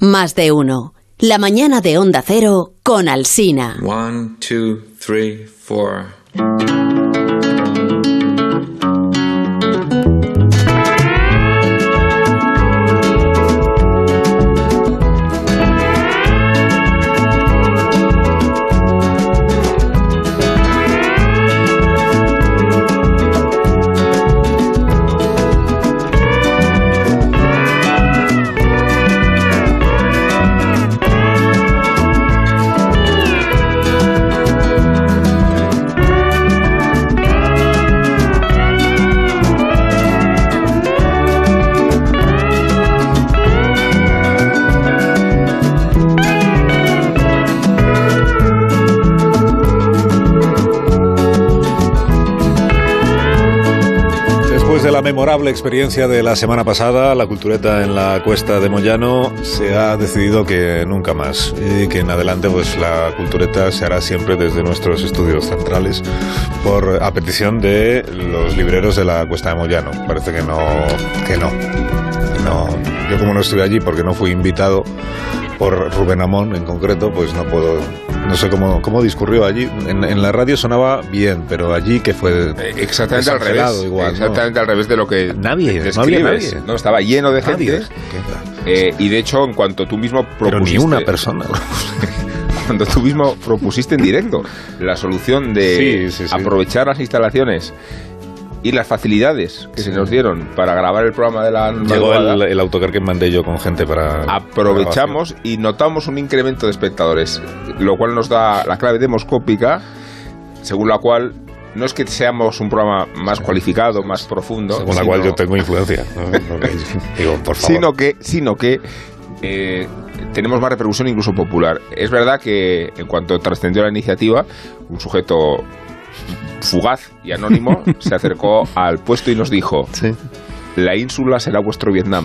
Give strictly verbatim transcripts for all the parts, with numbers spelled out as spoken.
Más de uno. La mañana de Onda Cero con Alsina. One, two, three, four. Memorable experiencia de la semana pasada, la cultureta en la Cuesta de Moyano, se ha decidido que nunca más y que en adelante pues la cultureta se hará siempre desde nuestros estudios centrales por a petición de los libreros de la Cuesta de Moyano. Parece que no, que no, no. Yo como no estuve allí porque no fui invitado por Rubén Amón en concreto, pues no puedo, no sé cómo, cómo discurrió allí. En, en la radio sonaba bien, pero allí que fue exactamente al revés, igual, exactamente ¿no? Al revés de lo que nadie, describes. No había nadie. No, estaba lleno de gente. Eh, y de hecho, en cuanto tú mismo propusiste, pero ni una persona. Cuando tú mismo propusiste en directo la solución de sí, sí, sí. aprovechar las instalaciones y las facilidades que sí. se nos dieron para grabar el programa de la llegó el, el autocar que mandé yo con gente para aprovechamos y notamos un incremento de espectadores, lo cual nos da la clave demoscópica según la cual no es que seamos un programa más sí. cualificado, más profundo, según la cual yo tengo influencia, ¿no? Digo, por favor. sino que sino que eh, tenemos más repercusión incluso popular. Es verdad que en cuanto trascendió la iniciativa, un sujeto fugaz y anónimo se acercó al puesto y nos dijo: sí. La ínsula será vuestro Vietnam.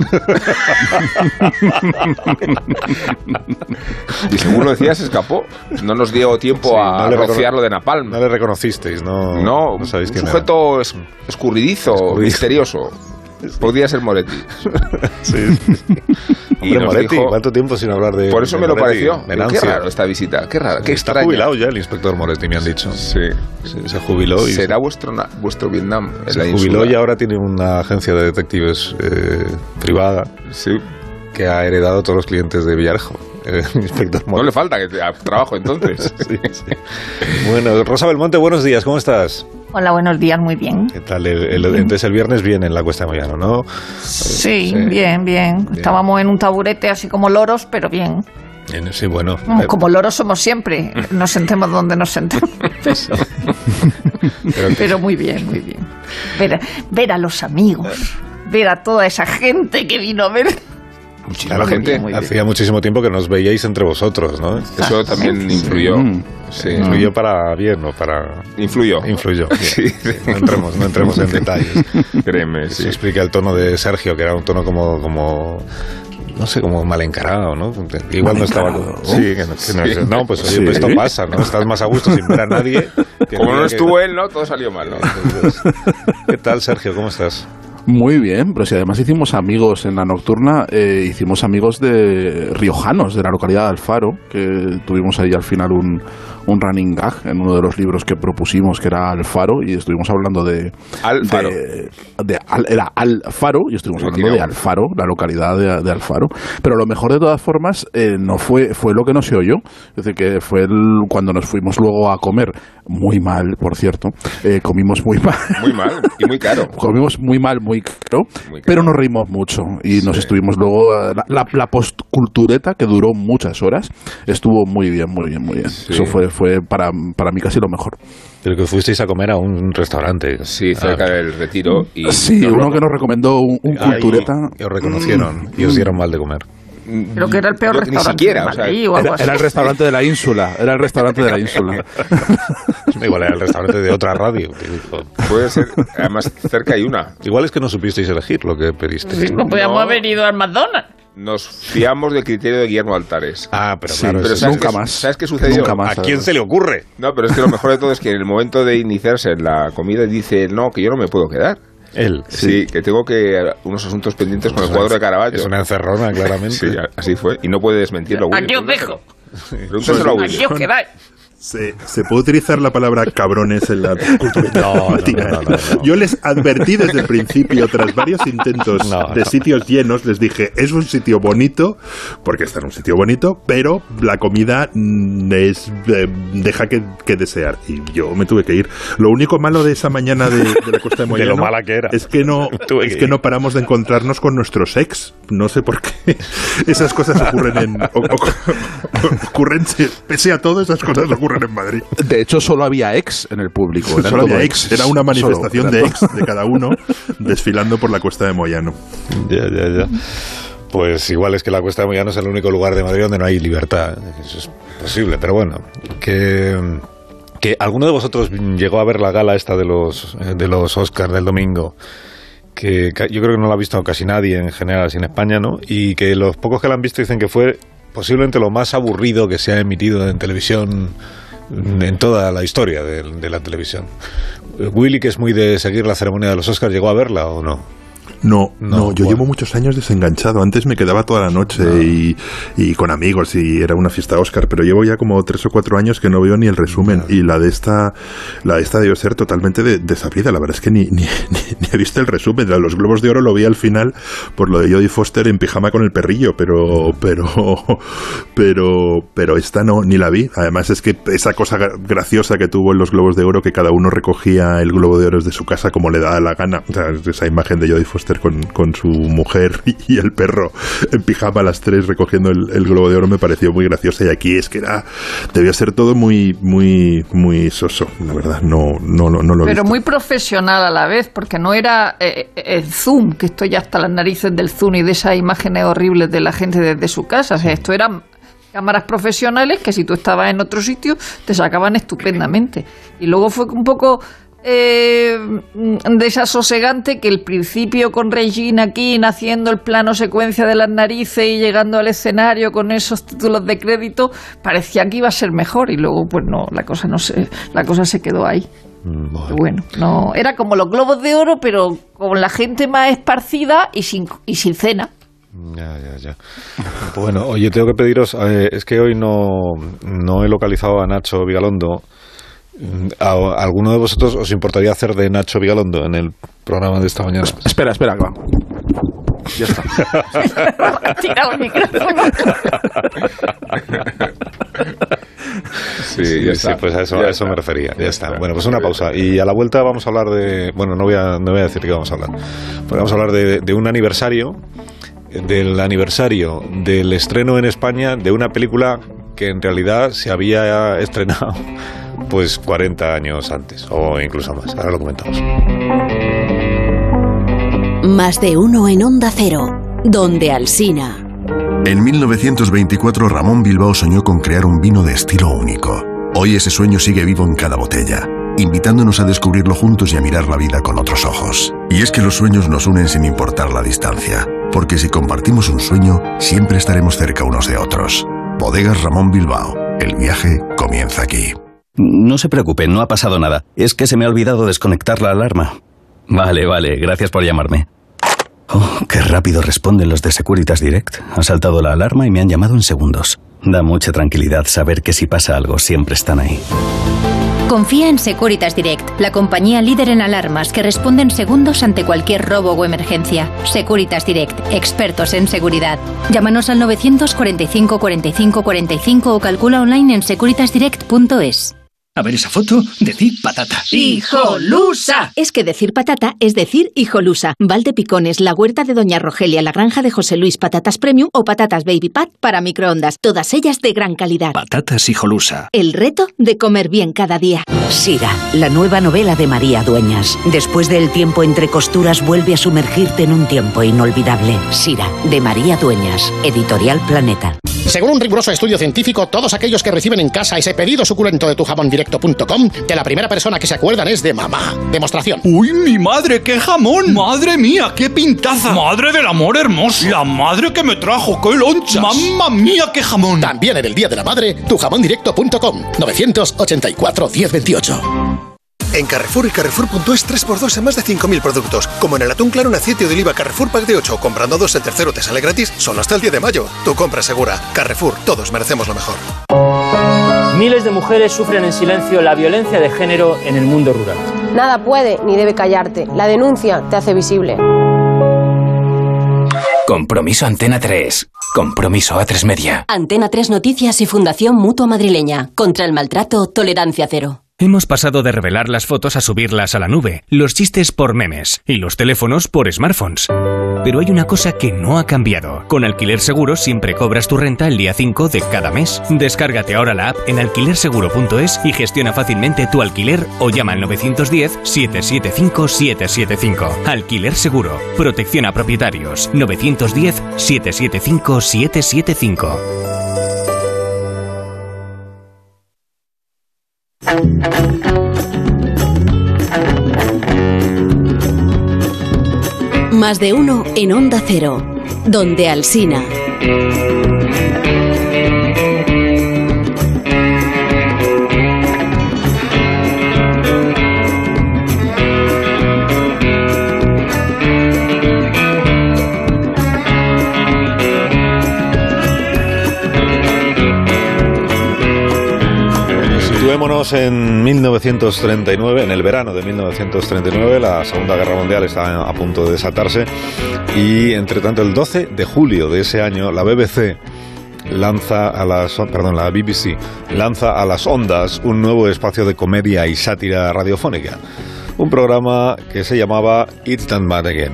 Y según lo decía, se escapó. No nos dio tiempo sí, a no rociarlo de napalm. No le reconocisteis, ¿no? No, no sabéis quién un sujeto es, escurridizo, escurridizo, misterioso. Podría ser Moretti. Sí. Hombre, Moretti, dijo, ¿cuánto tiempo sin hablar de Por eso de me Moretti? lo pareció. Qué raro esta visita. Qué raro. Qué Está extraña. jubilado ya el inspector Moretti, me han dicho. Sí. sí se jubiló. Y Será vuestro, vuestro Vietnam. Se la jubiló insula. Y ahora tiene una agencia de detectives eh, privada sí. que ha heredado a todos los clientes de Villarejo. El inspector Moretti. No le falta que te, trabajo entonces. sí, sí. Bueno, Rosa Belmonte, buenos días. ¿Cómo estás? Hola, buenos días, muy bien. ¿Qué tal? El, el, entonces el viernes viene en la Cuesta de Moyano, ¿no? Sí, sí. Bien, bien, bien. Estábamos en un taburete así como loros, pero bien. bien sí, bueno. Vamos, como loros somos siempre. Nos sentemos donde nos sentemos. pero, pero muy bien, muy bien. Ver, ver a los amigos, ver a toda esa gente que vino a ver. Muchísima claro, gente. Bien, hacía muchísimo tiempo que nos veíais entre vosotros, ¿no? Eso también influyó. Sí. Influyó para bien o para... Influyó. Influyó. Sí. Sí. No entremos, no entremos en detalles. Créeme, sí. Se explica el tono de Sergio, que era un tono como... como no sé, como mal encarado, ¿no? Igual mal no estaba... ¿no? Sí, que no, que no, no, pues oye, sí. pues esto pasa, ¿no? Estás más a gusto sin ver a nadie. Como no estuvo que... él, ¿no? Todo salió mal, ¿no? Entonces, ¿qué tal, Sergio? ¿Cómo estás? Muy bien, pero si además hicimos amigos en la nocturna, eh, hicimos amigos de riojanos, de la localidad de Alfaro, que tuvimos ahí al final un, un running gag en uno de los libros que propusimos, que era Alfaro, y estuvimos hablando de... Alfaro. De, de, al, era Alfaro, y estuvimos hablando de Alfaro, la localidad de, de Alfaro. Pero lo mejor de todas formas eh, no fue fue lo que no se oyó. Es decir, que fue el, cuando nos fuimos luego a comer, muy mal, por cierto, eh, comimos muy mal. Muy mal y muy caro. Comimos muy mal, muy Caro, muy pero nos reímos mucho y sí. nos estuvimos luego la, la, la postcultureta que duró muchas horas estuvo muy bien, muy bien, muy bien. Sí. Eso fue fue para, para mí casi lo mejor. Pero que fuisteis a comer a un restaurante. Sí, cerca ah, del Retiro. Y sí, uno lo... que nos recomendó un, un cultureta. Y os reconocieron mm. y os dieron mal de comer. Creo que era el peor Yo, restaurante ni siquiera, de Madrid, o sea, o algo era, así. Era el restaurante de la ínsula, era el restaurante de la ínsula. Igual era el restaurante de otra radio. Puede ser, además cerca hay una. Igual es que no supisteis elegir lo que pedisteis. Sí, no podíamos no. haber ido al McDonald's. Nos fiamos del criterio de Guillermo Altares. Ah, pero sí, claro, pero eso nunca es, más. ¿Sabes qué sucedió? Nunca más. ¿A quién se le ocurre? No, pero es que lo mejor de todo es que en el momento de iniciarse en la comida dice, no, que yo no me puedo quedar. Él. Sí, sí, que tengo que unos asuntos pendientes con el cuadro de Caravaggio. Es una encerrona, claramente. Sí, así fue. Y no puede desmentirlo. Aquí os dejo. Pregúntaselo a Willy. Aquí os quedáis. ¿Se, ¿Se puede utilizar la palabra cabrones en la cultura no, matinal? No, no, no, no. Yo les advertí desde el principio, tras varios intentos no, de no. sitios llenos, les dije, es un sitio bonito, porque está en un sitio bonito, pero la comida es eh, deja que, que desear. Y yo me tuve que ir. Lo único malo de esa mañana de, de la Costa de Moyano de lo mala que era. es que no Tuve es que que ir. no paramos de encontrarnos con nuestros ex. No sé por qué. Esas cosas ocurren en... O, o, ocurren, pese a todo, esas cosas ocurren en Madrid. De hecho, solo había ex en el público. Eran Solo había todo ex. Era una manifestación Solo, de era ex de cada uno desfilando por la Cuesta de Moyano. Ya, ya, ya. Pues igual es que la Cuesta de Moyano es el único lugar de Madrid donde no hay libertad. Eso es posible, pero bueno. Que, que alguno de vosotros llegó a ver la gala esta de los, de los Oscars del domingo. Que yo creo que no la ha visto casi nadie en general, así en España, ¿no? Y que los pocos que la han visto dicen que fue posiblemente lo más aburrido que se ha emitido en televisión en toda la historia de, de la televisión. Willy, que es muy de seguir la ceremonia de los Oscars, ¿llegó a verla o no? No, no, No, yo bueno. llevo muchos años desenganchado. Antes me quedaba toda la noche No. y, y con amigos y era una fiesta Oscar, pero llevo ya como tres o cuatro años que no veo ni el resumen. No. Y la de esta la de esta debió ser totalmente de, desabrida. La verdad es que ni, ni, ni, ni he visto el resumen. Los Globos de Oro lo vi al final por lo de Jodie Foster en pijama con el perrillo, pero pero pero pero esta no, ni la vi. Además es que esa cosa gra- graciosa que tuvo en los Globos de Oro, que cada uno recogía el Globo de Oro desde su casa como le daba la gana. O sea, esa imagen de Jodie Foster con, con su mujer y el perro en pijama, las tres recogiendo el, el Globo de Oro, me pareció muy graciosa. Y aquí es que era, debía ser todo muy muy muy soso, la verdad. No no no, no lo he Pero visto. muy profesional a la vez, porque no era eh, el Zoom, que estoy ya hasta las narices del Zoom y de esas imágenes horribles de la gente desde su casa. O sea, esto eran cámaras profesionales que si tú estabas en otro sitio te sacaban estupendamente. Y luego fue un poco eh, desasosegante que el principio con Regina King haciendo el plano secuencia de las narices y llegando al escenario con esos títulos de crédito parecía que iba a ser mejor y luego pues no, la cosa no se, la cosa se quedó ahí. Bueno. Bueno, no, era como los Globos de Oro, pero con la gente más esparcida y sin, y sin cena. Ya, ya, ya. Bueno, oye, tengo que pediros, eh, es que hoy no, no he localizado a Nacho Vigalondo. ¿A, a alguno de vosotros os importaría hacer de Nacho Vigalondo en el programa de esta mañana? Espera, espera, va. Ya está. Tirado el micrófono. Sí, Sí, ya sí, está. pues a eso, Ya a eso está. me refería. Ya, Ya está. está. Bueno, pues una pausa. Y a la vuelta vamos a hablar de... Bueno, no voy a, no voy a decir qué vamos a hablar. Porque vamos a hablar de, de un aniversario, del aniversario del estreno en España de una película que en realidad se había estrenado pues cuarenta años antes, o incluso más. Ahora lo comentamos. Más de uno en Onda Cero, donde Alsina. En mil novecientos veinticuatro, Ramón Bilbao soñó con crear un vino de estilo único. Hoy ese sueño sigue vivo en cada botella, invitándonos a descubrirlo juntos y a mirar la vida con otros ojos. Y es que los sueños nos unen sin importar la distancia, porque si compartimos un sueño, siempre estaremos cerca unos de otros. Bodegas Ramón Bilbao. El viaje comienza aquí. No se preocupe, no ha pasado nada. Es que se me ha olvidado desconectar la alarma. Vale, vale, gracias por llamarme. Oh, qué rápido responden los de Securitas Direct. Ha saltado la alarma y me han llamado en segundos. Da mucha tranquilidad saber que si pasa algo siempre están ahí. Confía en Securitas Direct, la compañía líder en alarmas que responde en segundos ante cualquier robo o emergencia. Securitas Direct, expertos en seguridad. Llámanos al novecientos cuarenta y cinco cuarenta y cinco cuarenta y cinco o calcula online en securitas direct punto es. A ver esa foto, decir patata. ¡Hijolusa! Es que decir patata es decir hijolusa. Valdepicones, la huerta de Doña Rogelia, la granja de José Luis, patatas premium o patatas baby pat para microondas. Todas ellas de gran calidad. Patatas hijolusa. El reto de comer bien cada día. Sira, la nueva novela de María Dueñas. Después del tiempo entre costuras vuelve a sumergirte en un tiempo inolvidable. Sira, de María Dueñas. Editorial Planeta. Según un riguroso estudio científico, todos aquellos que reciben en casa ese pedido suculento de tu jamón directo punto com, de la primera persona que se acuerdan es de mamá. Demostración. ¡Uy, mi madre, qué jamón! ¡Madre mía, qué pintaza! ¡Madre del amor hermoso! ¡La madre que me trajo, qué lonchas! ¡Mamma mía, qué jamón! También en el Día de la Madre, tu jamón directo punto com, novecientos ochenta y cuatro, diez veintiocho. En Carrefour y Carrefour punto es tres por dos en más de cinco mil productos. Como en el atún claro en aceite de oliva Carrefour Pack de ocho. Comprando dos, el tercero te sale gratis. Solo hasta el diez de mayo. Tu compra segura. Carrefour. Todos merecemos lo mejor. Miles de mujeres sufren en silencio la violencia de género en el mundo rural. Nada puede ni debe callarte. La denuncia te hace visible. Compromiso Antena tres. Compromiso A tres Media. Antena tres Noticias y Fundación Mutua Madrileña. Contra el maltrato, tolerancia cero. Hemos pasado de revelar las fotos a subirlas a la nube, los chistes por memes y los teléfonos por smartphones. Pero hay una cosa que no ha cambiado. Con Alquiler Seguro siempre cobras tu renta el día cinco de cada mes. Descárgate ahora la app en alquiler seguro punto es y gestiona fácilmente tu alquiler o llama al nueve uno cero, siete siete cinco, siete siete cinco. Alquiler Seguro. Protección a propietarios. nueve uno cero, siete siete cinco, siete siete cinco. Más de uno en Onda Cero, donde Alsina. Situémonos en mil novecientos treinta y nueve, en el verano de mil novecientos treinta y nueve, la Segunda Guerra Mundial está a punto de desatarse y, entre tanto, el doce de julio de ese año, la B B C lanza a las, perdón, la B B C lanza a las ondas un nuevo espacio de comedia y sátira radiofónica, un programa que se llamaba It's That Man Again.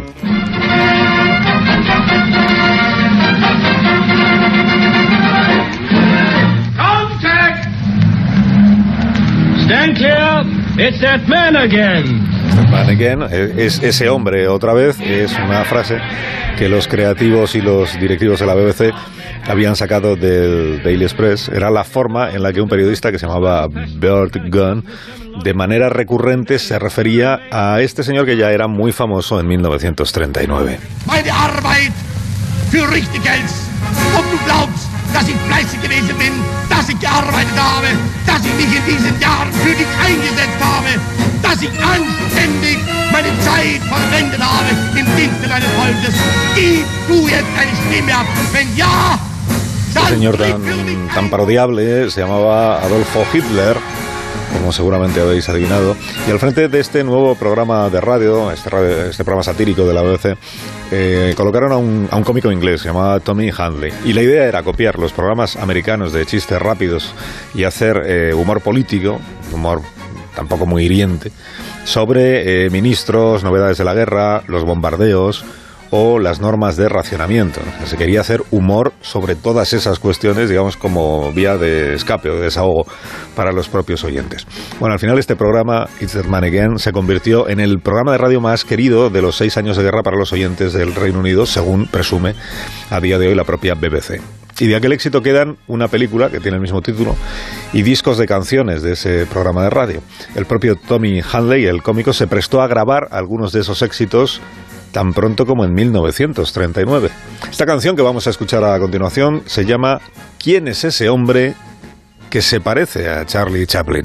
Stand clear, it's that man again. Man again, es ese hombre otra vez, es una frase que los creativos y los directivos de la B B C habían sacado del Daily Express. Era la forma en la que un periodista que se llamaba Bert Gunn de manera recurrente se refería a este señor que ya era muy famoso en mil novecientos treinta y nueve. Meine Arbeit für richtig Geld. Ob du glaubst, dass ich fleißig gewesen bin, dass ich gearbeitet habe, dass ich mich in diesen Jahren für dich eingesetzt habe, dass ich anständig meine Zeit verwendet habe im Dienste deines Volkes. Gib du jetzt eine Stimme ab. Wenn ja, Este señor tan, tan parodiable se llamaba Adolfo Hitler, como seguramente habéis adivinado, y al frente de este nuevo programa de radio, este, radio, este programa satírico de la B B C, eh, colocaron a un, a un cómico inglés, se llamaba Tommy Handley, y la idea era copiar los programas americanos de chistes rápidos y hacer eh, humor político, humor tampoco muy hiriente, sobre eh, ministros, novedades de la guerra, los bombardeos o las normas de racionamiento. O sea, se quería hacer humor sobre todas esas cuestiones, digamos, como vía de escape o de desahogo para los propios oyentes. Bueno, al final este programa, It's That Man Again, se convirtió en el programa de radio más querido de los seis años de guerra para los oyentes del Reino Unido, según presume a día de hoy la propia B B C. Y de aquel éxito quedan una película que tiene el mismo título y discos de canciones de ese programa de radio. El propio Tommy Handley, el cómico, se prestó a grabar algunos de esos éxitos tan pronto como en mil novecientos treinta y nueve. Esta canción que vamos a escuchar a continuación se llama ¿Quién es ese hombre que se parece a Charlie Chaplin?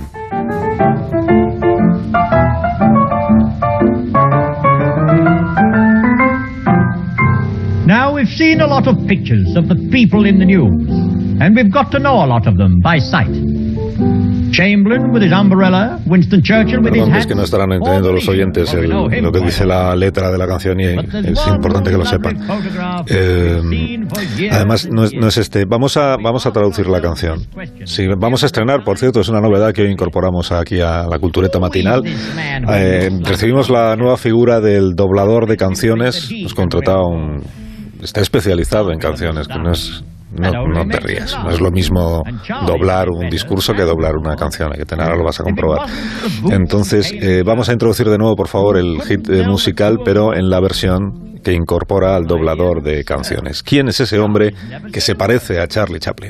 Now we've seen a lot of pictures of the people in the news, and we've got to know a lot of them by sight. Chamberlain with his umbrella, Winston Churchill with his hat. Es que no estarán entendiendo los oyentes el, lo que dice la letra de la canción y es importante que lo sepan. Eh, además, no es, no es este. Vamos a, vamos a traducir la canción. Sí, vamos a estrenar, por cierto, es una novedad que hoy incorporamos aquí a la cultureta matinal. Eh, recibimos la nueva figura del doblador de canciones. Nos contrataba un... Está especializado en canciones, que no es... No, no te rías, no es lo mismo doblar un discurso que doblar una canción, hay que tener, ahora lo vas a comprobar. Entonces, eh, vamos a introducir de nuevo, por favor, el hit eh, musical, pero en la versión que incorpora al doblador de canciones. ¿Quién es ese hombre que se parece a Charlie Chaplin?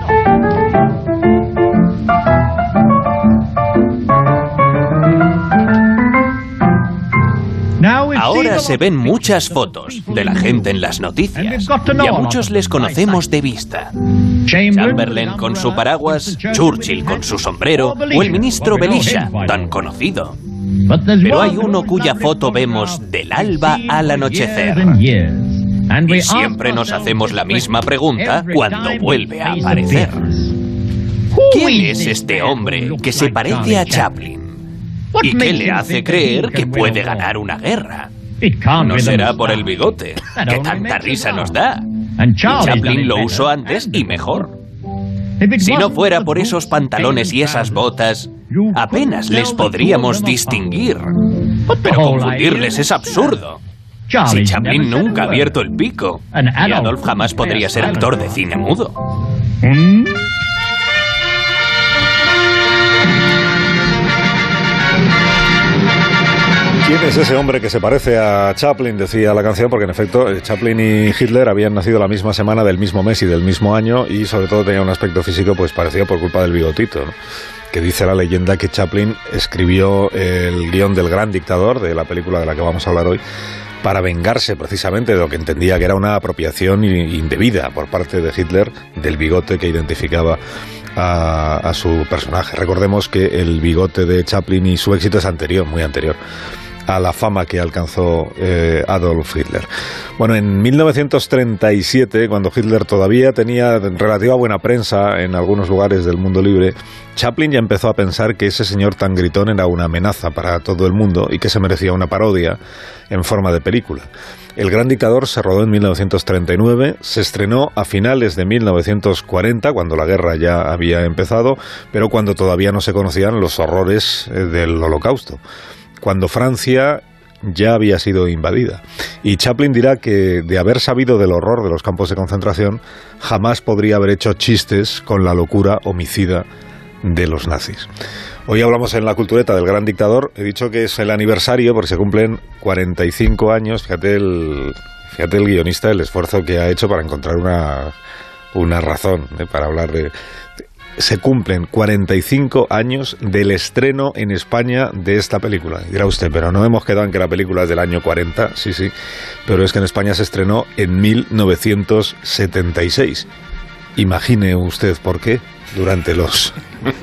Ahora se ven muchas fotos de la gente en las noticias y a muchos les conocemos de vista. Chamberlain con su paraguas, Churchill con su sombrero o el ministro Belisha, tan conocido. Pero hay uno cuya foto vemos del alba al anochecer. Y siempre nos hacemos la misma pregunta cuando vuelve a aparecer. ¿Quién es este hombre que se parece a Chaplin? ¿Y qué le hace creer que puede ganar una guerra? No será por el bigote, que tanta risa nos da. Y Chaplin lo usó antes y mejor. Si no fuera por esos pantalones y esas botas, apenas les podríamos distinguir. Pero confundirles es absurdo. Si Chaplin nunca ha abierto el pico, y Adolf jamás podría ser actor de cine mudo. ¿Quién es ese hombre que se parece a Chaplin? Decía la canción, porque en efecto Chaplin y Hitler habían nacido la misma semana, del mismo mes y del mismo año, y sobre todo tenía un aspecto físico pues parecido por culpa del bigotito, ¿no? Que dice la leyenda que Chaplin escribió el guión del Gran Dictador, de la película de la que vamos a hablar hoy, para vengarse precisamente de lo que entendía que era una apropiación indebida por parte de Hitler del bigote que identificaba a, a su personaje. Recordemos que el bigote de Chaplin y su éxito es anterior, muy anterior a la fama que alcanzó eh, Adolf Hitler. Bueno, en mil novecientos treinta y siete, cuando Hitler todavía tenía relativa buena prensa en algunos lugares del mundo libre, Chaplin ya empezó a pensar que ese señor tan gritón era una amenaza para todo el mundo y que se merecía una parodia en forma de película. El Gran Dictador se rodó en mil novecientos treinta y nueve, se estrenó a finales de mil novecientos cuarenta, cuando la guerra ya había empezado, pero cuando todavía no se conocían los horrores eh, del Holocausto, cuando Francia ya había sido invadida. Y Chaplin dirá que de haber sabido del horror de los campos de concentración, jamás podría haber hecho chistes con la locura homicida de los nazis. Hoy hablamos en la cultureta del Gran Dictador. He dicho que es el aniversario porque se cumplen cuarenta y cinco años. Fíjate el, fíjate el guionista, el esfuerzo que ha hecho para encontrar una, una razón eh, para hablar de... Se cumplen cuarenta y cinco años del estreno en España de esta película. Dirá usted, pero no hemos quedado en que la película es del año cuarenta. Sí, sí, pero es que en España se estrenó en mil novecientos setenta y seis. Imagine usted por qué, durante los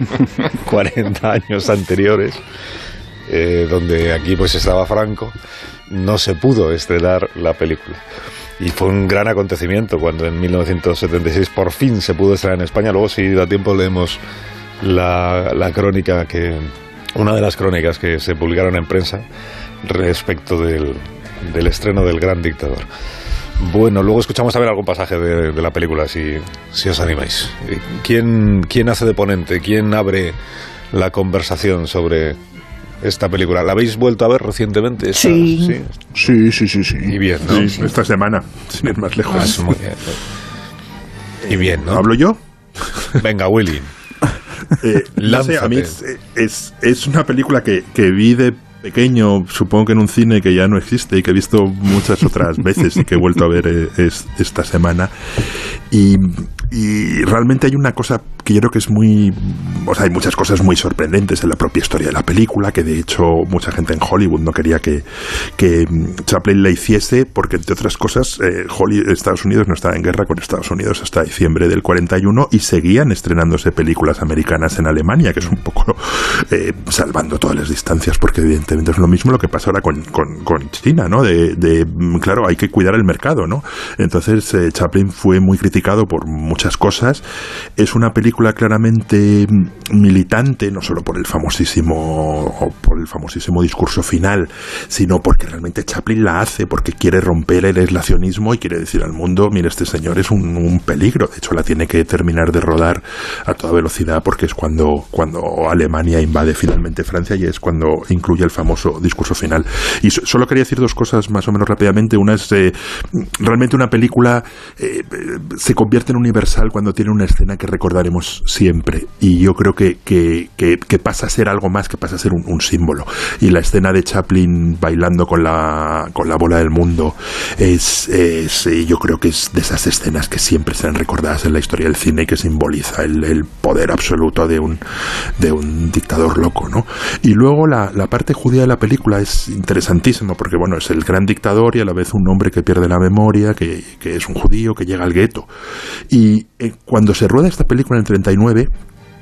cuarenta años anteriores, eh, donde aquí pues estaba Franco, no se pudo estrenar la película. Y fue un gran acontecimiento cuando en mil novecientos setenta y seis por fin se pudo estrenar en España. Luego, si da tiempo, leemos la, la crónica, que una de las crónicas que se publicaron en prensa respecto del, del estreno del Gran Dictador. Bueno, luego escuchamos también algún pasaje de, de la película, si, si os animáis. ¿Quién, ¿Quién hace de ponente? ¿Quién abre la conversación sobre esta película? ¿La habéis vuelto a ver recientemente? Esta, sí. sí. Sí, sí, sí, sí. Y bien, ¿no? Sí, esta semana, sin ir más lejos. Ah, muy bien. Y bien, ¿no? ¿Hablo yo? Venga, Willy. eh, no sé, a mí es, es, es una película que, que vi de pequeño, supongo que en un cine que ya no existe y que he visto muchas otras veces y que he vuelto a ver eh, es, esta semana. Y, y realmente hay una cosa que yo creo que es muy... O sea, hay muchas cosas muy sorprendentes en la propia historia de la película, que de hecho mucha gente en Hollywood no quería que, que Chaplin la hiciese, porque entre otras cosas eh, Hollywood, Estados Unidos no estaba en guerra con Estados Unidos hasta diciembre del cuarenta y uno y seguían estrenándose películas americanas en Alemania, que es un poco eh, salvando todas las distancias, porque evidentemente es lo mismo lo que pasa ahora con, con, con China, ¿no? De, de, claro, hay que cuidar el mercado, ¿no? Entonces eh, Chaplin fue muy criticado por muchas cosas. Es una película claramente militante, no solo por el famosísimo o por el famosísimo discurso final, sino porque realmente Chaplin la hace porque quiere romper el aislacionismo y quiere decir al mundo, mire, este señor es un, un peligro. De hecho, la tiene que terminar de rodar a toda velocidad porque es cuando, cuando Alemania invade finalmente Francia y es cuando incluye el famoso discurso final. Y so, solo quería decir dos cosas más o menos rápidamente. Una es, eh, realmente una película eh, se convierte en universal cuando tiene una escena que recordaremos siempre, y yo creo que, que, que, que pasa a ser algo más, que pasa a ser un, un símbolo. Y la escena de Chaplin bailando con la, con la bola del mundo es, es yo creo que es de esas escenas que siempre serán recordadas en la historia del cine y que simboliza el, el poder absoluto de un, de un dictador loco, ¿no? Y luego la, la parte judía de la película es interesantísima porque, bueno, es el gran dictador y a la vez un hombre que pierde la memoria, que, que es un judío, que llega al gueto. Y eh, cuando se rueda esta película en el treinta y nueve,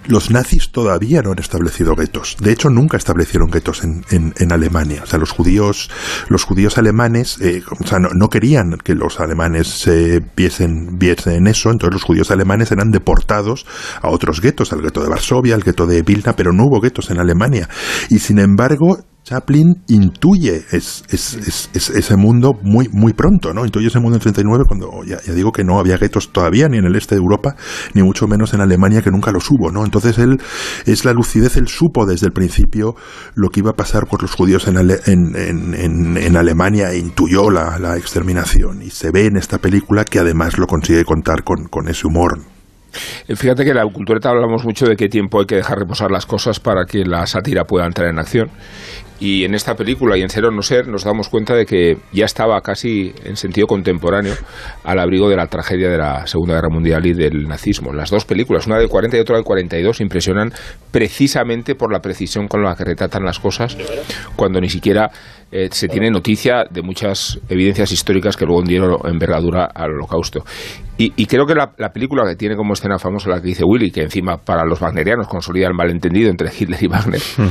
los nazis todavía no han establecido guetos. De hecho, nunca establecieron guetos en, en, en Alemania. O sea, los judíos, los judíos alemanes, eh, o sea, no, no querían que los alemanes eh, viesen, viesen eso. Entonces, los judíos alemanes eran deportados a otros guetos, al gueto de Varsovia, al gueto de Vilna, pero no hubo guetos en Alemania. Y sin embargo, Chaplin intuye es, es, es, es ese mundo muy muy pronto, ¿no? Intuye ese mundo en treinta y nueve cuando, ya, ya digo que no había guetos todavía, ni en el este de Europa, ni mucho menos en Alemania, que nunca los hubo, ¿no? Entonces él, es la lucidez, él supo desde el principio lo que iba a pasar con los judíos en, Ale, en, en, en, en Alemania, e intuyó la, la exterminación, y se ve en esta película que además lo consigue contar con, con ese humor. Fíjate que en la cultureta hablamos mucho de qué tiempo hay que dejar reposar las cosas para que la sátira pueda entrar en acción. Y en esta película y en Ser o no ser nos damos cuenta de que ya estaba casi en sentido contemporáneo al abrigo de la tragedia de la Segunda Guerra Mundial y del nazismo. Las dos películas, una del cuarenta y otra del cuarenta y dos, impresionan precisamente por la precisión con la que retratan las cosas, cuando ni siquiera eh, se tiene noticia de muchas evidencias históricas que luego dieron envergadura al Holocausto. Y, y creo que la, la película, que tiene como escena famosa la que dice Willy, que encima para los wagnerianos consolida el malentendido entre Hitler y Wagner, mm.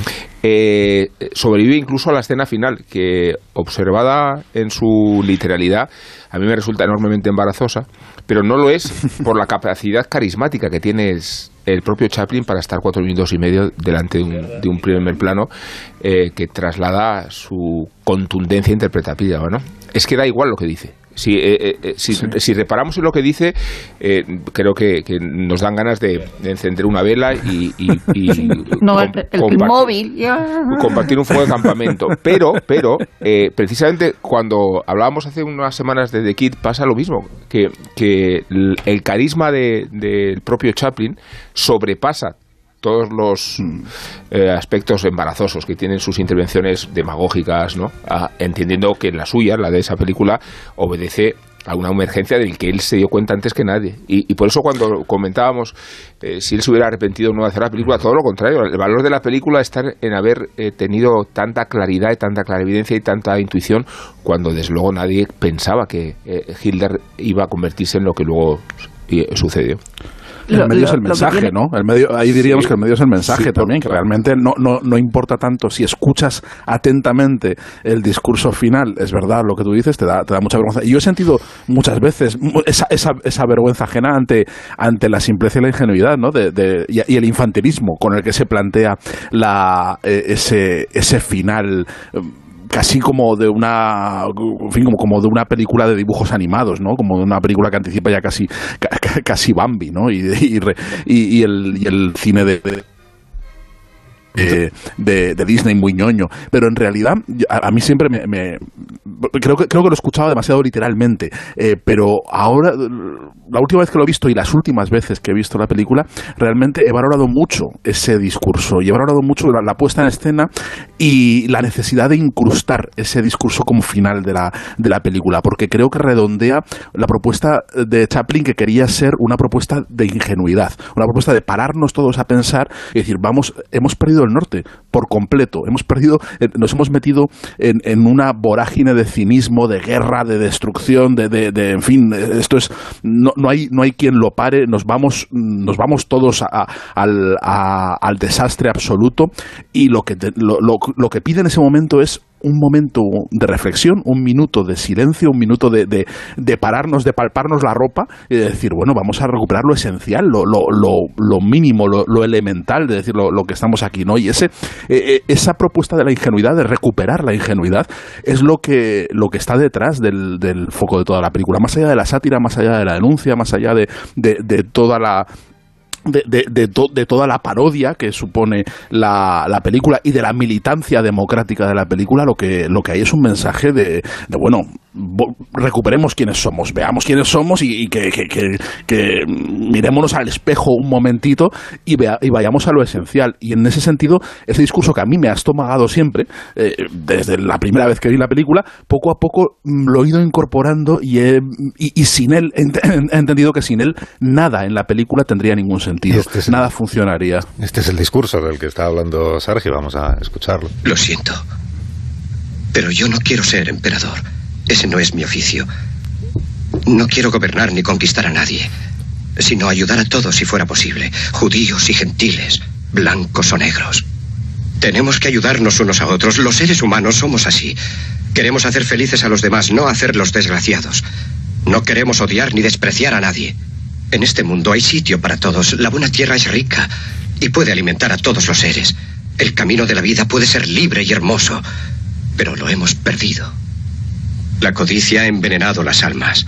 eh, sobrevive incluso a la escena final, que observada en su literalidad a mí me resulta enormemente embarazosa, pero no lo es por la capacidad carismática que tiene el propio Chaplin para estar cuatro minutos y medio delante de un, de un primer plano eh, que traslada su contundencia interpretativa, ¿no? Es que da igual lo que dice. Si, eh, eh, si, sí. si reparamos en lo que dice, eh, creo que, que nos dan ganas de, de encender una vela y, y, y no, com, el, el, el móvil compartir un fuego de campamento. Pero, pero eh, precisamente cuando hablábamos hace unas semanas de The Kid pasa lo mismo, que, que el, el carisma del de, de propio Chaplin sobrepasa todos los eh, aspectos embarazosos que tienen sus intervenciones demagógicas, ¿no? Ah, entendiendo que la suya, la de esa película, obedece a una emergencia del que él se dio cuenta antes que nadie. Y, y por eso cuando comentábamos eh, si él se hubiera arrepentido o no de hacer la película, todo lo contrario. El valor de la película está en haber eh, tenido tanta claridad y tanta clarividencia y tanta intuición, cuando desde luego nadie pensaba que eh, Hitler iba a convertirse en lo que luego eh, sucedió. El medio es el mensaje, ¿no? El medio, ahí diríamos sí, que el medio es el mensaje sí, también, que realmente no, no, no importa tanto si escuchas atentamente el discurso final. Es verdad, lo que tú dices te da, te da mucha vergüenza. Y yo he sentido muchas veces esa, esa, esa vergüenza ajena ante, ante la simpleza y la ingenuidad, ¿no? De, de, y, y el infantilismo con el que se plantea la, eh, ese, ese final. Eh, casi como de una en fin, como, como de una película de dibujos animados, ¿no? Como de una película que anticipa ya casi casi Bambi, ¿no? Y, y, y, y, el, y el cine de, de De, de, de Disney muy ñoño, pero en realidad a, a mí siempre me, me creo que creo que lo he escuchado demasiado literalmente, eh, pero ahora la última vez que lo he visto y las últimas veces que he visto la película realmente he valorado mucho ese discurso y he valorado mucho la, la puesta en escena y la necesidad de incrustar ese discurso como final de la, de la película, porque creo que redondea la propuesta de Chaplin, que quería ser una propuesta de ingenuidad, una propuesta de pararnos todos a pensar y decir, vamos, hemos perdido el norte por completo, hemos perdido, nos hemos metido en, en una vorágine de cinismo, de guerra, de destrucción, de, de, de en fin, esto es, no, no hay no hay quien lo pare, nos vamos nos vamos todos a, a, al, a, al desastre absoluto, y lo que te, lo, lo, lo que pide en ese momento es un momento de reflexión, un minuto de silencio, un minuto de, de, de pararnos, de palparnos la ropa y de decir, bueno, vamos a recuperar lo esencial, lo, lo, lo, lo mínimo, lo, lo elemental, de decir lo, lo que estamos aquí, ¿no? Y ese eh, esa propuesta de la ingenuidad, de recuperar la ingenuidad, es lo que, lo que está detrás del, del foco de toda la película, más allá de la sátira, más allá de la denuncia, más allá de, de, de toda la... De, de, de, to, de toda la parodia que supone la, la película y de la militancia democrática de la película. Lo que, lo que hay es un mensaje de, de bueno, recuperemos quiénes somos, veamos quiénes somos y, y que, que, que, que mirémonos al espejo un momentito y, vea, y vayamos a lo esencial. Y en ese sentido, ese discurso que a mí me ha estomagado siempre, eh, desde la primera vez que vi la película, poco a poco lo he ido incorporando y, he, y, y sin él he, he entendido que sin él nada en la película tendría ningún sentido. Este es nada el, funcionaría. Este es el discurso del que está hablando Sergio, vamos a escucharlo. Lo siento, pero yo no quiero ser emperador. Ese no es mi oficio. No quiero gobernar ni conquistar a nadie. sino ayudar a todos si fuera posible, judíos y gentiles, blancos o negros. Tenemos que ayudarnos unos a otros. Los seres humanos somos así. Queremos hacer felices a los demás, no hacerlos desgraciados. No queremos odiar ni despreciar a nadie. En este mundo hay sitio para todos. La buena tierra es rica y puede alimentar a todos los seres. El camino de la vida puede ser libre y hermoso, pero lo hemos perdido. La codicia ha envenenado las almas.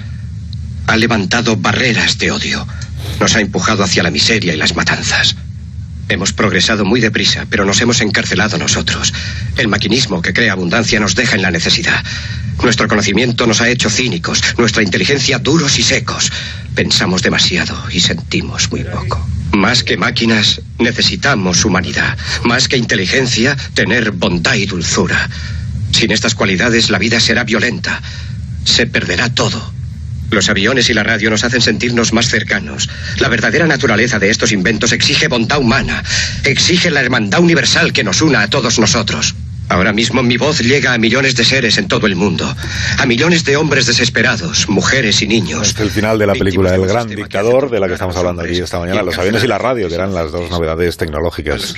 Ha levantado barreras de odio. Nos ha empujado hacia la miseria y las matanzas. Hemos progresado muy deprisa, pero nos hemos encarcelado nosotros. El maquinismo que crea abundancia nos deja en la necesidad. Nuestro conocimiento nos ha hecho cínicos, nuestra inteligencia duros y secos. Pensamos demasiado y sentimos muy poco. Más que máquinas, necesitamos humanidad. Más que inteligencia, tener bondad y dulzura. Sin estas cualidades, la vida será violenta. Se perderá todo. Los aviones y la radio nos hacen sentirnos más cercanos. La verdadera naturaleza de estos inventos exige bondad humana. Exige la hermandad universal que nos una a todos nosotros. Ahora mismo mi voz llega a millones de seres en todo el mundo. A millones de hombres desesperados, mujeres y niños. Este es el final de la película El Gran Dictador, de la que estamos hablando aquí esta mañana. Los aviones y la radio, que eran las dos novedades tecnológicas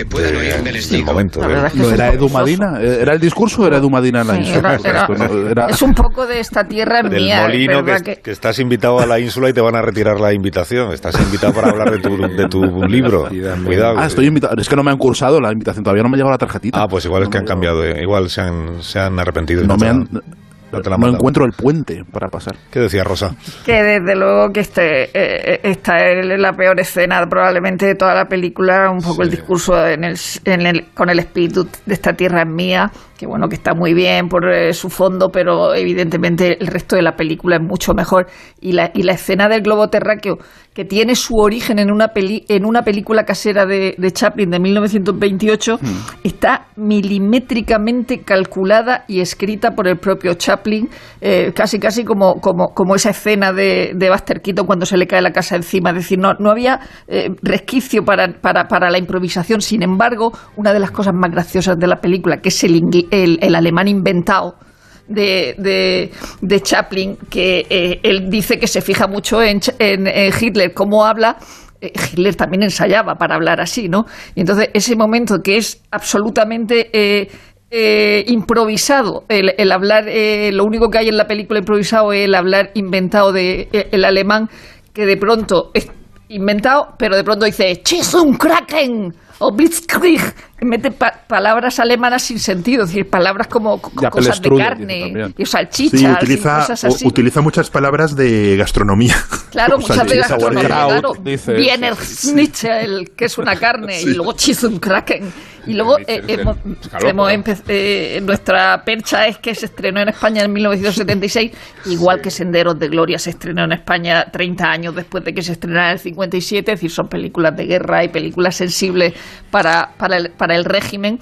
del momento. ¿eh? ¿No era Edu Madina? ¿Era el discurso o era Edu Madina en la ínsula? Sí, era, era, era... Es un poco de esta tierra es del mía. Del molino que, que... que estás invitado a la ínsula y te van a retirar la invitación. Estás invitado para hablar de tu, de tu libro. Cuidado. Ah, estoy invitado. Es que no me han cursado la invitación, todavía no me ha llegado la tarjetita. Ah, pues igual es que han cambiado. Eh. Igual se han se han arrepentido. No me han, no, no encuentro el puente para pasar. ¿Qué decía Rosa? Que desde luego que este, eh, esta es la peor escena probablemente de toda la película, un poco sí. El discurso en el, en el, con el espíritu de esta tierra es mía, que bueno, que está muy bien por eh, su fondo, pero evidentemente el resto de la película es mucho mejor. Y la, y la escena del globo terráqueo, que tiene su origen en una peli, en una película casera de, de Chaplin de mil novecientos veintiocho, hmm. está milimétricamente calculada y escrita por el propio Chaplin, eh, casi casi como, como, como esa escena de, de Buster Keaton cuando se le cae la casa encima. Es decir, no, no había eh, resquicio para, para, para la improvisación. Sin embargo, una de las cosas más graciosas de la película, que es el, el, el alemán inventado De, de, de Chaplin, que eh, él dice que se fija mucho en, en, en Hitler, cómo habla. eh, Hitler también ensayaba para hablar así, ¿no? Y entonces ese momento que es absolutamente eh, eh, improvisado, el, el hablar, eh, lo único que hay en la película improvisado es el hablar inventado de eh, el alemán, que de pronto es inventado, pero de pronto dice Chisum Kraken o Blitzkrieg, mete pa palabras alemanas sin sentido, es decir, palabras como ya, cosas de carne y salchichas, sí, utiliza, y cosas así. Utiliza muchas palabras de gastronomía. Claro, muchas de gastronomía, claro. Dice, Wiener Schnitzel, que es una carne, sí. Y luego Chisumkraken. Y luego eh, hemos, hemos eh, nuestra percha es que se estrenó en España en mil novecientos setenta y seis, igual que Senderos de Gloria se estrenó en España treinta años después de que se estrenara en el cincuenta y siete, es decir, son películas de guerra y películas sensibles para, para, el, para el régimen.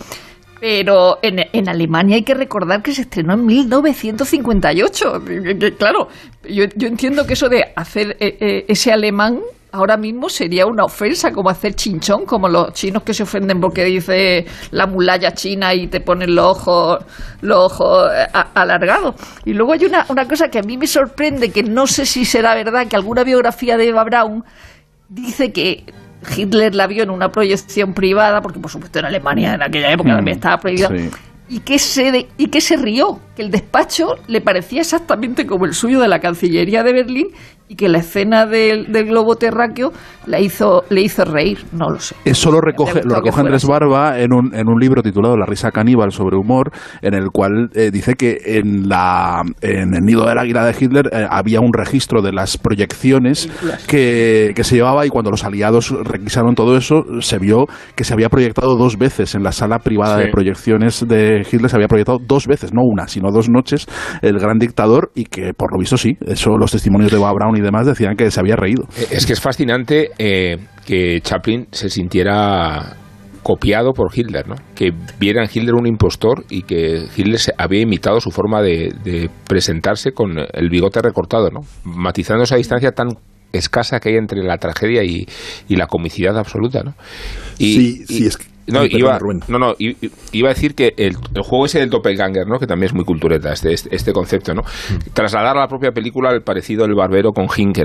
Pero en, en Alemania hay que recordar que se estrenó en mil novecientos cincuenta y ocho. Claro, yo, yo entiendo que eso de hacer eh, eh, ese alemán ahora mismo sería una ofensa, como hacer chinchón, como los chinos que se ofenden porque dice la muralla china y te ponen los ojos, los ojos alargados. Y luego hay una, una cosa que a mí me sorprende, que no sé si será verdad, que alguna biografía de Eva Braun dice que Hitler la vio en una proyección privada, porque por supuesto en Alemania en aquella época también estaba prohibida, sí. y, que se de, y que se rió, que el despacho le parecía exactamente como el suyo de la Cancillería de Berlín, y que la escena del, del globo terráqueo la hizo, le hizo reír, no lo sé. Eso lo recoge, lo recoge Andrés Barba en un, en un libro titulado La risa caníbal sobre humor, en el cual eh, dice que en, la, en el nido del águila de Hitler eh, había un registro de las proyecciones que, que se llevaba, y cuando los aliados requisaron todo eso, se vio que se había proyectado dos veces en la sala privada sí. de proyecciones de Hitler, se había proyectado dos veces, no una, sino dos noches, El Gran Dictador, y que por lo visto sí, eso los testimonios de Eva Braun y demás decían que se había reído. Es que es fascinante eh, que Chaplin se sintiera copiado por Hitler, ¿no? Que viera en Hitler un impostor y que Hitler se había imitado su forma de, de presentarse con el bigote recortado, ¿no? Matizando esa distancia tan escasa que hay entre la tragedia y, y la comicidad absoluta, ¿no? Y, sí, sí, y, es que... No, iba, no, no, iba a decir que el, el juego ese del doppelganger, ¿no? Que también es muy cultureta este, este, este concepto, ¿no? Mm. Trasladar a la propia película el parecido del barbero con Hinkel.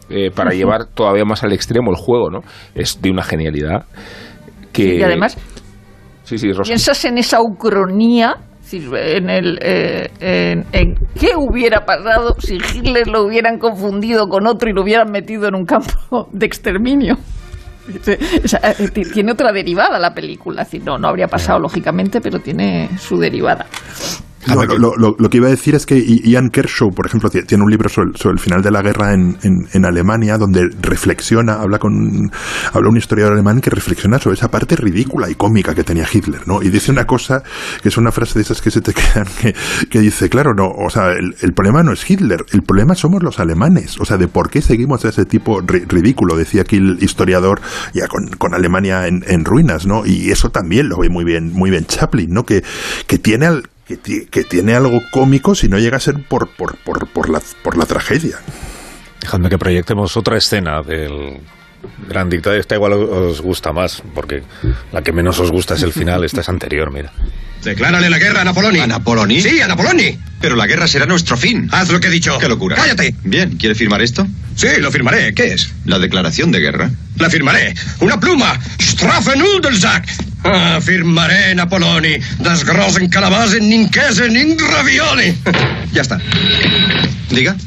eh, para uh-huh. llevar todavía más al extremo el juego, ¿no? Es de una genialidad que... Y además, sí, sí, Rosa. piensas en esa ucronía, en el eh, en, en qué hubiera pasado si Hitler lo hubieran confundido con otro y lo hubieran metido en un campo de exterminio. O sea, tiene otra derivada la película, es decir, no, no habría pasado lógicamente, pero tiene su derivada. Lo, lo, lo, lo que iba a decir es que Ian Kershaw, por ejemplo, tiene un libro sobre, sobre el final de la guerra en, en, en Alemania, donde reflexiona, habla con habla un historiador alemán que reflexiona sobre esa parte ridícula y cómica que tenía Hitler, ¿no? Y dice una cosa, que es una frase de esas que se te quedan, que, que dice, claro, no, o sea, el, el problema no es Hitler, el problema somos los alemanes, o sea, de por qué seguimos a ese tipo ri, ridículo, decía aquí el historiador, ya con, con Alemania en, en ruinas, ¿no? Y eso también lo ve muy bien, muy bien Chaplin, ¿no? Que, que tiene al Que, t- que tiene algo cómico si no llega a ser por, por, por, por, la, por la tragedia. Dejadme que proyectemos otra escena del Gran Dictador. Esta igual os gusta más, porque la que menos os gusta es el final. Esta es anterior, mira. Declárale la guerra a Napoloni. ¿A Napoloni? Sí, a Napoloni. Pero la guerra será nuestro fin. Haz lo que he dicho. ¡Qué locura! ¡Cállate! Bien, ¿quiere firmar esto? Sí, lo firmaré. ¿Qué es? La declaración de guerra. La firmaré. ¡Una pluma! ¡Strafe null del Sack! Ah, firmaré, Napoloni. Das großen Kalabasen, nin Käse, nin ravioli. Ya está. Diga.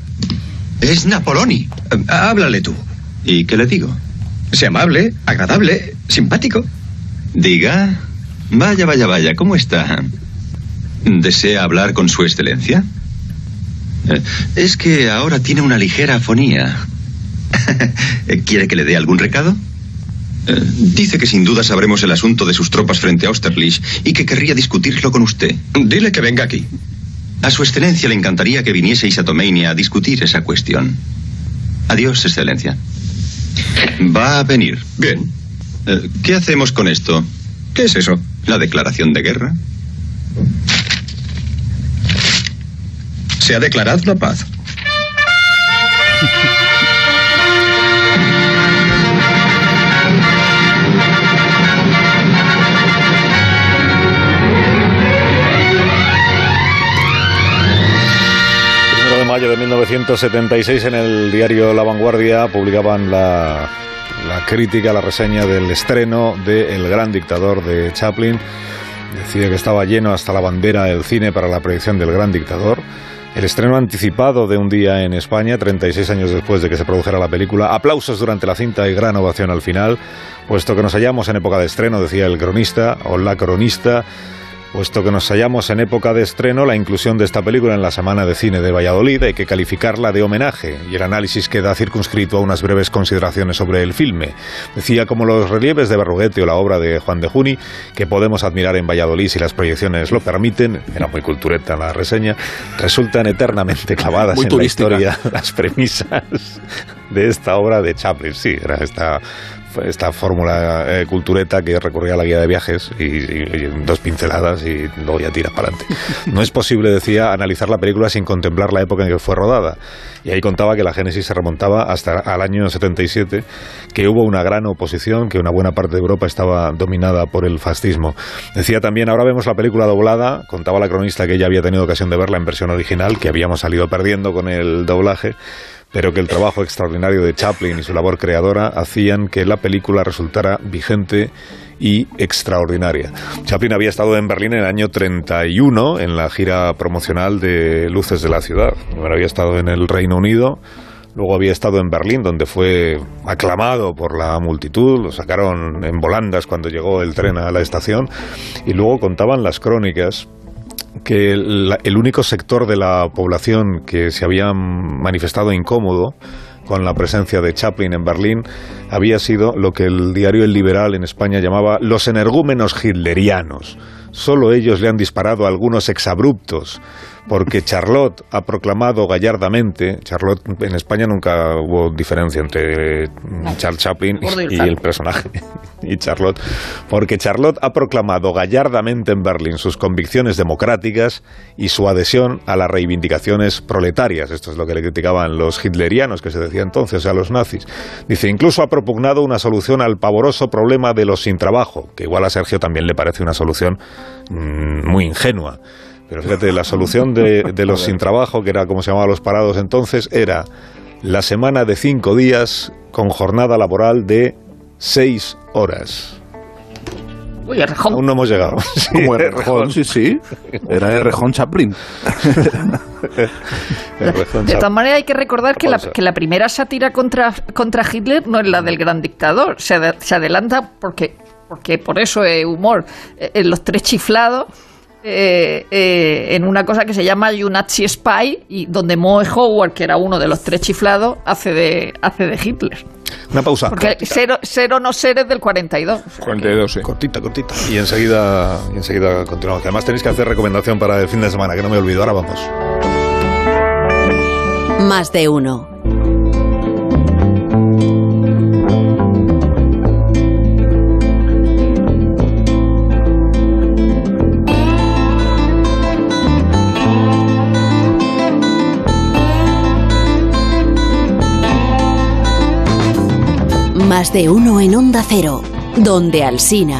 Es Napoloni. Uh, háblale tú. ¿Y qué le digo? Sea amable, agradable, simpático. Diga. Vaya, vaya, vaya. ¿Cómo está? ¿Desea hablar con su excelencia? Eh, es que ahora tiene una ligera afonía. ¿Quiere que le dé algún recado? Eh, dice que sin duda sabremos el asunto de sus tropas frente a Austerlitz y que querría discutirlo con usted. Dile que venga aquí. A su excelencia le encantaría que vinieseis a Tomania a discutir esa cuestión. Adiós, excelencia. Va a venir. Bien. Eh, ¿Qué hacemos con esto? ¿Qué es eso? La declaración de guerra. Se ha declarado la paz. Mayo de mil novecientos setenta y seis, en el diario La Vanguardia publicaban la, la crítica, la reseña del estreno de El Gran Dictador de Chaplin. Decía que estaba lleno hasta la bandera el cine para la proyección del Gran Dictador. El estreno anticipado de un día en España, treinta y seis años después de que se produjera la película. Aplausos durante la cinta y gran ovación al final. Puesto que nos hallamos en época de estreno, decía el cronista o la cronista, puesto que nos hallamos en época de estreno, la inclusión de esta película en la Semana de Cine de Valladolid hay que calificarla de homenaje, y el análisis queda circunscrito a unas breves consideraciones sobre el filme. Decía, como los relieves de Berruguete o la obra de Juan de Juni, que podemos admirar en Valladolid si las proyecciones lo permiten, era muy cultureta la reseña, resultan eternamente clavadas muy en turística. La historia las premisas de esta obra de Chaplin. Sí, era esta... esta fórmula eh, cultureta que recurría a la guía de viajes y, y, y dos pinceladas y luego ya tiras para adelante. No es posible, decía, analizar la película sin contemplar la época en que fue rodada. Y ahí contaba que la génesis se remontaba hasta al año setenta y siete, que hubo una gran oposición, que una buena parte de Europa estaba dominada por el fascismo. Decía también, ahora vemos la película doblada, contaba la cronista que ella había tenido ocasión de verla en versión original, que habíamos salido perdiendo con el doblaje, pero que el trabajo extraordinario de Chaplin y su labor creadora hacían que la película resultara vigente y extraordinaria. Chaplin había estado en Berlín en el año treinta y uno en la gira promocional de Luces de la Ciudad. Primero había estado en el Reino Unido, luego había estado en Berlín, donde fue aclamado por la multitud, lo sacaron en volandas cuando llegó el tren a la estación, y luego contaban las crónicas que el, el único sector de la población que se había manifestado incómodo con la presencia de Chaplin en Berlín había sido lo que el diario El Liberal en España llamaba los energúmenos hitlerianos. Solo ellos le han disparado a algunos exabruptos, porque Charlotte ha proclamado gallardamente, Charlotte en España nunca hubo diferencia entre Charles Chaplin y, y el personaje, y Charlotte, porque Charlotte ha proclamado gallardamente en Berlín sus convicciones democráticas y su adhesión a las reivindicaciones proletarias. Esto es lo que le criticaban los hitlerianos, que se decía entonces, o sea, los nazis. Dice, incluso ha propugnado una solución al pavoroso problema de los sin trabajo, que igual a Sergio también le parece una solución mmm, muy ingenua. Pero fíjate, la solución de, de los sin trabajo, que era como se llamaban los parados entonces, era la semana de cinco días con jornada laboral de seis horas. Uy, Errejón. Aún no hemos llegado. Sí, como Errejón, sí, sí. Era Errejón Chaplin. De todas maneras, hay que recordar que la, que la primera sátira contra, contra Hitler no es la del gran dictador. Se, ad, se adelanta porque, porque por eso es humor. En Los Tres Chiflados, eh, eh, en una cosa que se llama You Nazi Spy, y donde Moe Howard, que era uno de los Tres Chiflados, hace de, hace de Hitler. Una pausa. Porque cero, cero no ser es del cuarenta y dos. cuarenta y dos, sí. Cortita, cortita. Y enseguida, y enseguida continuamos. Además tenéis que hacer recomendación para el fin de semana, que no me olvido. Ahora vamos. Más de uno. Más de uno en Onda Cero, donde Alsina.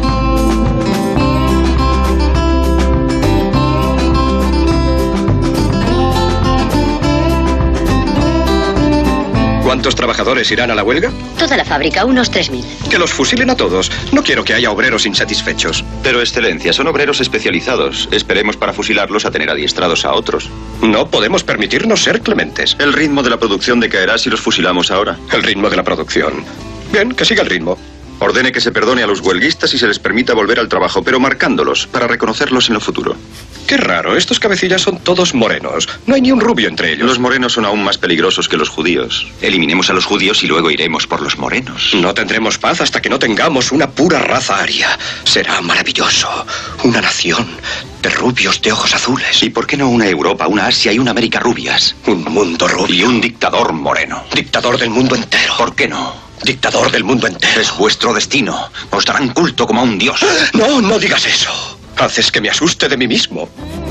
¿Cuántos trabajadores irán a la huelga? Toda la fábrica, unos tres mil. Que los fusilen a todos. No quiero que haya obreros insatisfechos. Pero, Excelencia, son obreros especializados. Esperemos para fusilarlos a tener adiestrados a otros. No podemos permitirnos ser clementes. El ritmo de la producción decaerá si los fusilamos ahora. El ritmo de la producción. Bien, que siga el ritmo. Ordene que se perdone a los huelguistas y se les permita volver al trabajo, pero marcándolos, para reconocerlos en el futuro. Qué raro, estos cabecillas son todos morenos. No hay ni un rubio entre ellos. Los morenos son aún más peligrosos que los judíos. Eliminemos a los judíos y luego iremos por los morenos. No tendremos paz hasta que no tengamos una pura raza aria. Será maravilloso. Una nación de rubios de ojos azules. ¿Y por qué no una Europa, una Asia y una América rubias? Un mundo rubio. Y un dictador moreno. Dictador del mundo entero. ¿Por qué no? Dictador del mundo entero. Es vuestro destino. Os darán culto como a un dios. No, no digas eso. Haces que me asuste de mí mismo.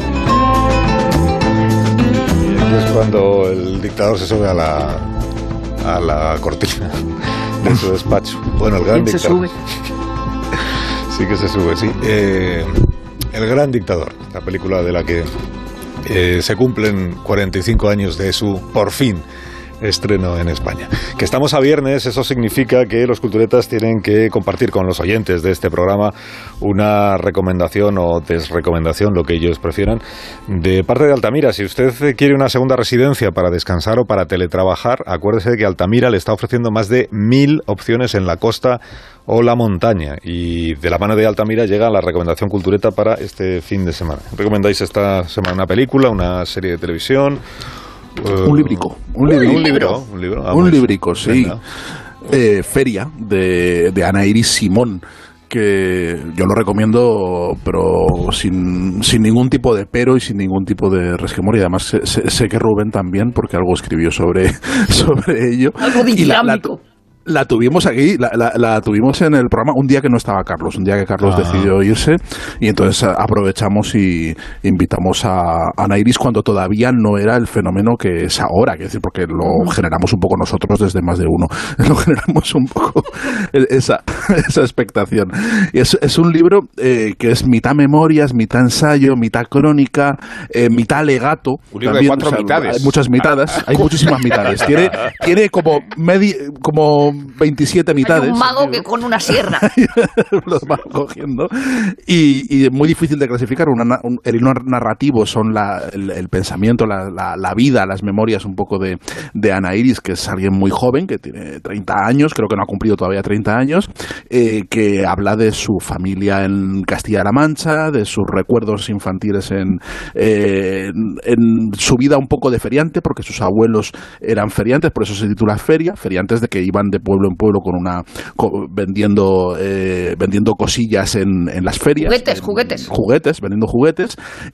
Y aquí es cuando el dictador se sube a la, a la cortina de su despacho. Bueno, el gran ¿Quién dictador. se sube? Sí que se sube, sí. Eh, el gran dictador, la película de la que eh, se cumplen cuarenta y cinco años de su, por fin, estreno en España. Que estamos a viernes, eso significa que los culturetas tienen que compartir con los oyentes de este programa una recomendación o desrecomendación, lo que ellos prefieran, de parte de Altamira. Si usted quiere una segunda residencia para descansar o para teletrabajar, acuérdese de que Altamira le está ofreciendo más de mil opciones en la costa o la montaña, y de la mano de Altamira llega la recomendación cultureta para este fin de semana. ¿Recomendáis esta semana una película, una serie de televisión? Uh, un librico, un librico, un libro, un, libro. Ah, un librico, sí. Eh, Feria de, de Ana Iris Simón, que yo lo recomiendo, pero sin, sin ningún tipo de pero y sin ningún tipo de resquemor, y además sé, sé, sé que Rubén también, porque algo escribió sobre, sobre ello. Algo dinámico. La tuvimos aquí, la, la, la tuvimos en el programa un día que no estaba Carlos, un día que Carlos ah. decidió irse, y entonces aprovechamos y invitamos a Ana Iris cuando todavía no era el fenómeno que es ahora, que decir, porque lo generamos un poco nosotros desde Más de Uno, lo generamos un poco esa, esa expectación. Y es, es un libro eh, que es mitad memorias, mitad ensayo, mitad crónica, eh, mitad alegato. Un libro también, de cuatro o sea, mitades. Hay muchas mitades, hay muchísimas mitades. Tiene, tiene como medi, como veintisiete mitades. Hay un mago que con una sierra los va cogiendo, y, y muy difícil de clasificar. Una, un, el hilo narrativo son la, el, el pensamiento, la, la, la vida, las memorias un poco de, de Ana Iris, que es alguien muy joven, que tiene treinta años, creo que no ha cumplido todavía treinta años, eh, que habla de su familia en Castilla-La Mancha, de sus recuerdos infantiles en, eh, en su vida un poco de feriante, porque sus abuelos eran feriantes, por eso se titula Feria, feriantes de que iban de pueblo en pueblo con una co, vendiendo eh, vendiendo cosillas en, en las ferias, juguetes, en, juguetes juguetes, vendiendo juguetes,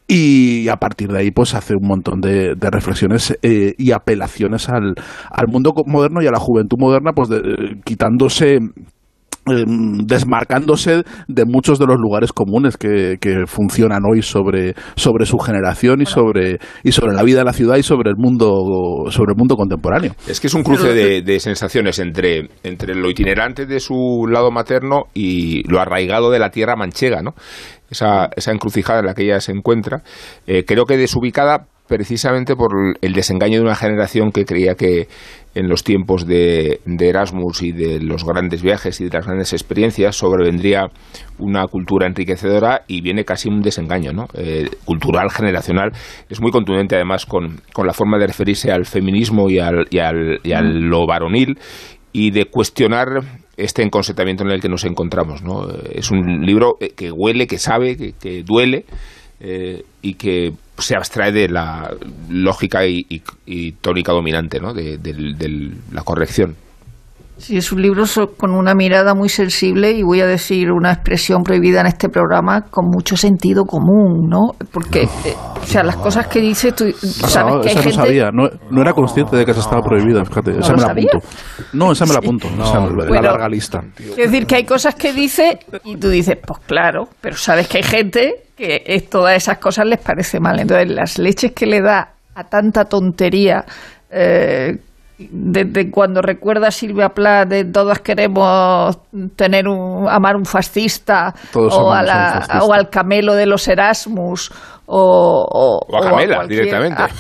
y a partir de ahí pues hace un montón de, de reflexiones eh, y apelaciones al, al mundo moderno y a la juventud moderna, pues de, eh, quitándose Eh, desmarcándose de muchos de los lugares comunes que, que funcionan hoy sobre, sobre su generación y sobre y sobre la vida de la ciudad y sobre el mundo sobre el mundo contemporáneo. Es que es un cruce de, de sensaciones entre, entre lo itinerante de su lado materno y lo arraigado de la tierra manchega, ¿no? Esa, esa encrucijada en la que ella se encuentra, eh, creo que desubicada precisamente por el desengaño de una generación que creía que en los tiempos de, de Erasmus y de los grandes viajes y de las grandes experiencias sobrevendría una cultura enriquecedora, y viene casi un desengaño, ¿no? Eh, cultural, generacional. Es muy contundente además con, con la forma de referirse al feminismo y al, y al, y a lo varonil, y de cuestionar este encorsetamiento en el que nos encontramos, ¿no? Es un libro que huele, que sabe, que, que duele, eh, y que se abstrae de la lógica y, y, y tónica dominante, ¿no? de, de, de la corrección. Sí, es un libro con una mirada muy sensible, y voy a decir una expresión prohibida en este programa, con mucho sentido común, ¿no? Porque, eh, o sea, las cosas que dice, tú sabes no, que hay esa gente... no sabía, no, no era consciente de que esa estaba prohibida, fíjate, ¿No esa lo me la sabía? apunto. No, esa me la apunto, no, esa, bueno, la larga lista. Es decir, que hay cosas que dice y tú dices, pues claro, pero sabes que hay gente que es, todas esas cosas les parece mal. Entonces, las leches que le da a tanta tontería... Eh, desde cuando recuerda a Silvia Plath de todas queremos tener un, amar un fascista, o, a la, fascista. O al Camelo de los Erasmus, o, o, o a Camela, o a directamente. A,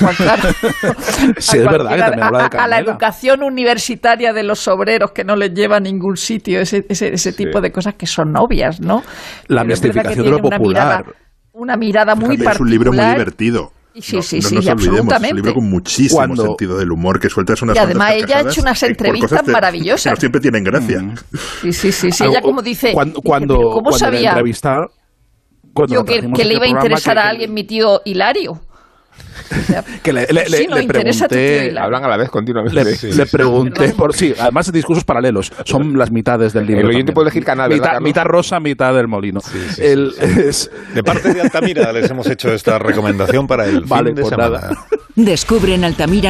a sí, es verdad que también habla de Camela. A la educación universitaria de los obreros, que no les lleva a ningún sitio, ese, ese, ese tipo sí. de cosas que son obvias, ¿no? La mistificación de lo popular. Una mirada, una mirada muy particular. Es un libro muy divertido. Sí, no, sí, no sí, nos olvidemos, es un libro con muchísimo Cuando... sentido del humor, que sueltas unas y además ella ha hecho unas entrevistas que, maravillosas. Que no siempre tienen gracia. Mm. Sí, sí, sí, sí. Ella como dice, cuando, cuando, dice, ¿cómo cuando sabía yo que, que le iba a interesar que, a alguien mi tío Hilario? O sea, que le, le, sí, le, le pregunté, hablan a la vez continuamente. Le, sí, le pregunté sí. por sí, además discursos paralelos, son las mitades del libro. El oyente puede elegir canal, mitad, ¿verdad, mitad rosa, mitad del molino. Sí, sí, el, sí, sí. Es... De parte de Altamira les hemos hecho esta recomendación para el vale, fin de pues semana. Nada. Descubre en Altamira